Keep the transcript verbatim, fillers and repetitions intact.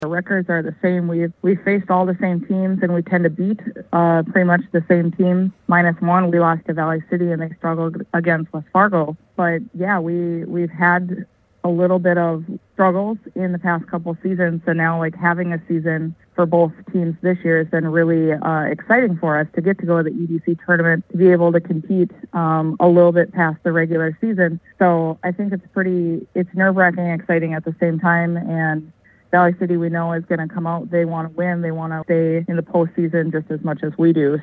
The records are the same. We've we faced all the same teams, and we tend to beat uh, pretty much the same team. Minus one, we lost to Valley City, and they struggled against West Fargo. But yeah, we we've had a little bit of struggles in the past couple seasons. So now, like, having a season for both teams this year has been really uh, exciting for us to get to go to the E D C tournament, to be able to compete um, a little bit past the regular season. So I think it's pretty, it's nerve-wracking, exciting at the same time. And Valley City, we know, is going to come out. They want to win. They want to stay in the postseason just as much as we do.